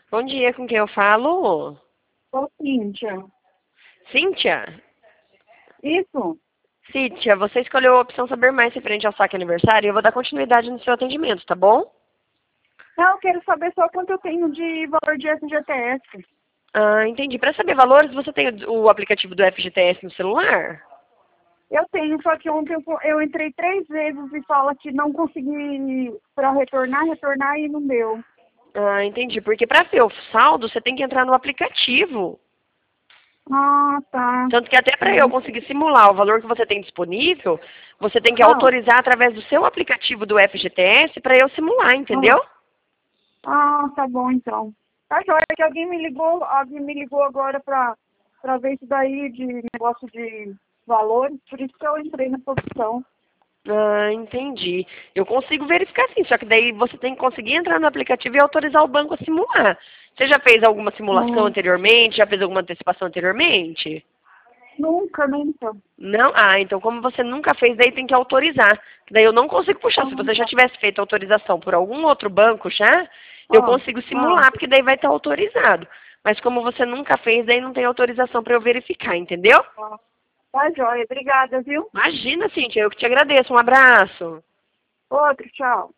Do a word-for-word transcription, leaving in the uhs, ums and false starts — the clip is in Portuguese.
Bom dia, com quem eu falo? Ô, Cíntia. Cíntia? Isso? Cíntia, você escolheu a opção saber mais referente ao saque aniversário e eu vou dar continuidade no seu atendimento, tá bom? Não, eu quero saber só quanto eu tenho de valor de F G T S. Ah, entendi. Para saber valores, você tem o o aplicativo do F G T S no celular? Eu tenho, só que ontem eu, eu entrei três vezes e fala que não consegui para retornar, retornar e não deu. Ah, entendi. Porque para ver o saldo, você tem que entrar no aplicativo. Ah, tá. Tanto que até para eu Hum. conseguir simular o valor que você tem disponível, você tem que Ah, autorizar através do seu aplicativo do F G T S para eu simular, ah, entendeu? ah, tá bom então. Tá joia, que alguém me ligou, alguém me ligou agora pra, pra ver isso daí de negócio de valores, por isso que eu entrei nessa opção. Ah, entendi. Eu consigo verificar sim, só que daí você tem que conseguir entrar no aplicativo e autorizar o banco a simular. Você já fez alguma simulação Hum. anteriormente? Já fez alguma antecipação anteriormente? Nunca, nunca. Não? Ah, então como você nunca fez, daí tem que autorizar. Daí eu não consigo puxar. Se Ah, você já tá. tivesse feito autorização por algum outro banco já, eu Ah, consigo ah. simular, porque daí vai estar autorizado. Mas como você nunca fez, daí não tem autorização para eu verificar, entendeu? Tá, tá joia. Obrigada, viu? Imagina, Cintia, eu que te agradeço. Um abraço. Outro, tchau.